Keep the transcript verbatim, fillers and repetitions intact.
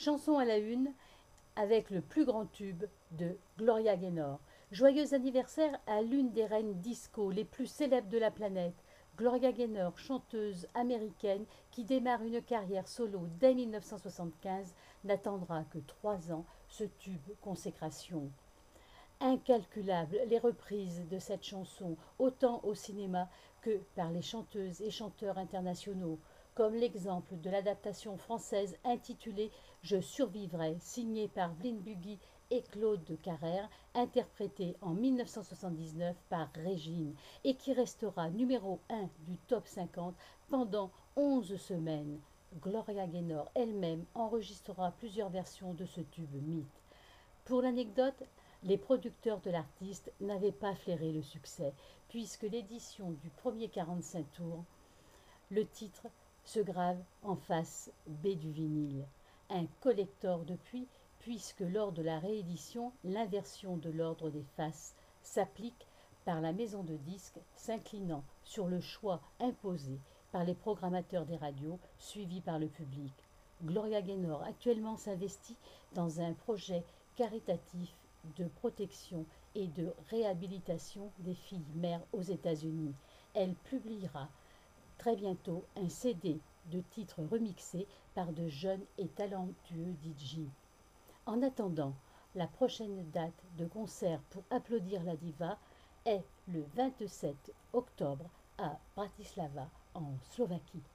Chanson à la une avec le plus grand tube de Gloria Gaynor. Joyeux anniversaire à l'une des reines disco les plus célèbres de la planète, Gloria Gaynor, chanteuse américaine qui démarre une carrière solo dès mille neuf cent soixante-quinze, n'attendra que trois ans ce tube consécration. Incalculables les reprises de cette chanson, autant au cinéma que par les chanteuses et chanteurs internationaux, comme l'exemple de l'adaptation française intitulée Je survivrai, signée par Blin Buggy et Claude Carrère, interprétée en mille neuf cent soixante-dix-neuf par Régine, et qui restera numéro un du top cinquante pendant onze semaines. Gloria Gaynor elle-même enregistrera plusieurs versions de ce tube mythe. Pour l'anecdote, les producteurs de l'artiste n'avaient pas flairé le succès, puisque l'édition du premier quarante-cinq tours, le titre se grave en face B du vinyle. Un collector depuis, puisque lors de la réédition, l'inversion de l'ordre des faces s'applique par la maison de disques, s'inclinant sur le choix imposé par les programmateurs des radios, suivi par le public. Gloria Gaynor actuellement s'investit dans un projet caritatif de protection et de réhabilitation des filles mères aux États-Unis. Elle publiera très bientôt un C D de titres remixés par de jeunes et talentueux D J. En attendant, la prochaine date de concert pour applaudir la diva est le vingt-sept octobre à Bratislava, en Slovaquie.